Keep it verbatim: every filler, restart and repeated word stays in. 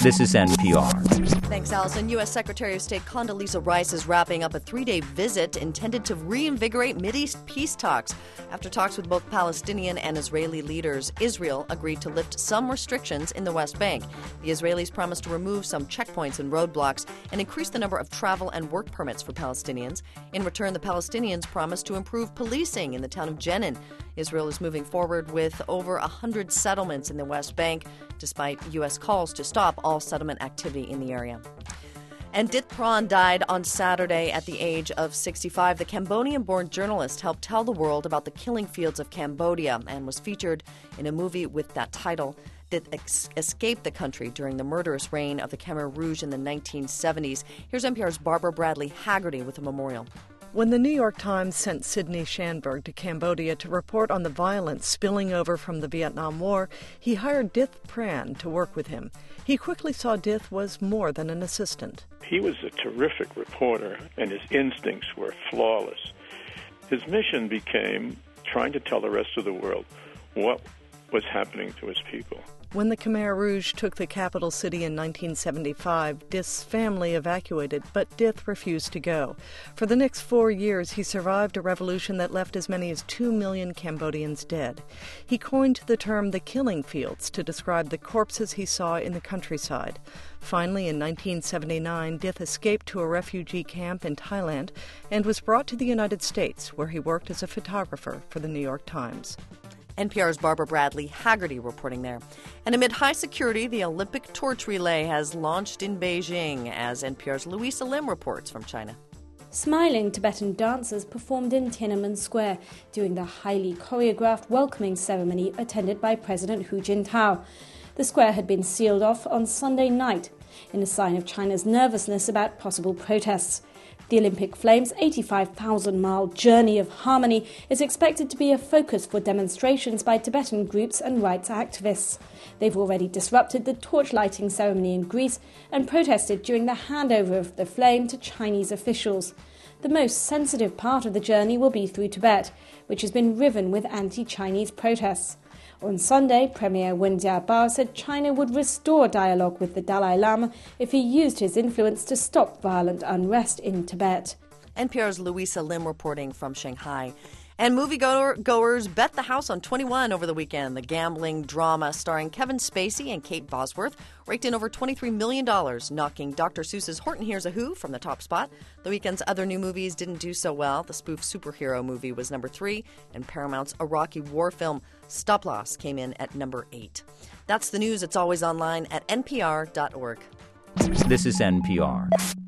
This is N P R. Thanks, Allison. U S. Secretary of State Condoleezza Rice is wrapping up a three-day visit intended to reinvigorate Mideast peace talks. After talks with both Palestinian and Israeli leaders, Israel agreed to lift some restrictions in the West Bank. The Israelis promised to remove some checkpoints and roadblocks and increase the number of travel and work permits for Palestinians. In return, the Palestinians promised to improve policing in the town of Jenin. Israel is moving forward with over one hundred settlements in the West Bank, despite U S calls to stop all settlement activity in the area. And Dit Phran died on Saturday at the age of sixty-five. The Cambodian-born journalist helped tell the world about the killing fields of Cambodia and was featured in a movie with that title. Dit ex- escaped the country during the murderous reign of the Khmer Rouge in the nineteen seventies. Here's N P R's Barbara Bradley Haggerty with a memorial. When the New York Times sent Sidney Schanberg to Cambodia to report on the violence spilling over from the Vietnam War, he hired Dit Phran to work with him. He quickly saw Dit was more than an assistant. He was a terrific reporter, and his instincts were flawless. His mission became trying to tell the rest of the world what was happening to his people. When the Khmer Rouge took the capital city in nineteen seventy-five, Dit's family evacuated, but Dit refused to go. For the next four years, he survived a revolution that left as many as two million Cambodians dead. He coined the term the killing fields to describe the corpses he saw in the countryside. Finally, in nineteen seventy-nine, Dit escaped to a refugee camp in Thailand and was brought to the United States, where he worked as a photographer for the New York Times. N P R's Barbara Bradley Haggerty reporting there. And amid high security, the Olympic torch relay has launched in Beijing, as N P R's Louisa Lim reports from China. Smiling Tibetan dancers performed in Tiananmen Square during the highly choreographed welcoming ceremony attended by President Hu Jintao. The square had been sealed off on Sunday night in a sign of China's nervousness about possible protests. The Olympic Flames' eighty-five thousand mile journey of harmony is expected to be a focus for demonstrations by Tibetan groups and rights activists. They've already disrupted the torch-lighting ceremony in Greece and protested during the handover of the flame to Chinese officials. The most sensitive part of the journey will be through Tibet, which has been riven with anti-Chinese protests. On Sunday, Premier Wen Jiabao said China would restore dialogue with the Dalai Lama if he used his influence to stop violent unrest in Tibet. N P R's Louisa Lim reporting from Shanghai. And moviegoers bet the house on twenty-one over the weekend. The gambling drama starring Kevin Spacey and Kate Bosworth raked in over twenty-three million dollars, knocking Doctor Seuss's Horton Hears a Who from the top spot. The weekend's other new movies didn't do so well. The spoof superhero movie was number three, and Paramount's Iraqi war film Stop Loss came in at number eight. That's the news. It's always online at N P R dot org. This is N P R.